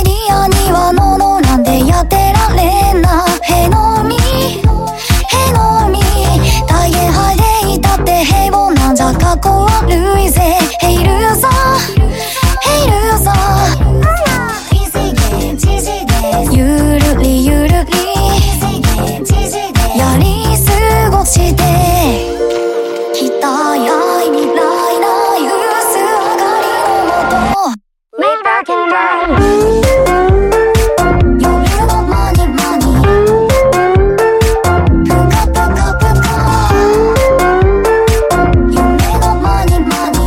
ディアにはののなんでやってられんな。へのみ大変派でいたって平凡なんじゃかっこ悪いぜ。ヘイルーザゆるりゆるりやり過ごして期待やい未来な夕す上がりのもと夜のマニマニぷかぷかぷか夢のマニマニ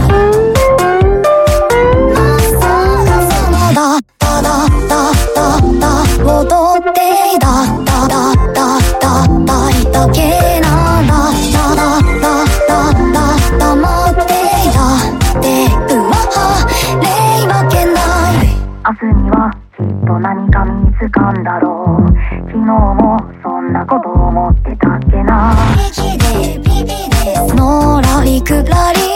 まさかそのだだだだだだ踊ってだだだだだだいたけなだだだだだだ黙ってだってうわはれいわけない。 明日にはきっと何か見つかんだろう。昨日もそんなこと思ってたっけな。 息でビビでのらりくらり